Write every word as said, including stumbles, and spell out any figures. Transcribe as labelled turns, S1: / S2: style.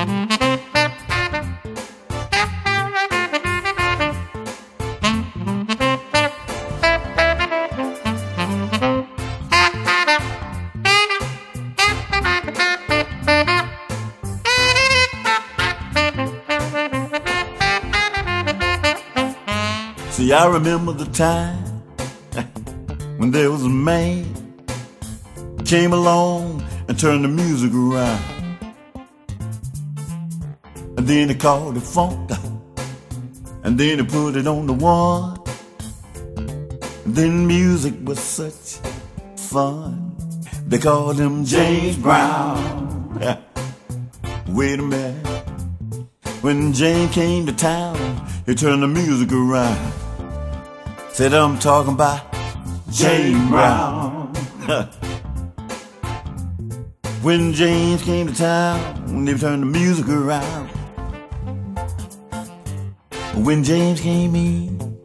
S1: See, I remember the time when there was a man came along and turned the music around. And then he called it funk, and then he put it on the one. And then music was such fun. They called him James Brown. Wait a minute. When James came to town, he turned the music around. Said, I'm talking about James Brown. When James came to town, they turned the music around. When James came in,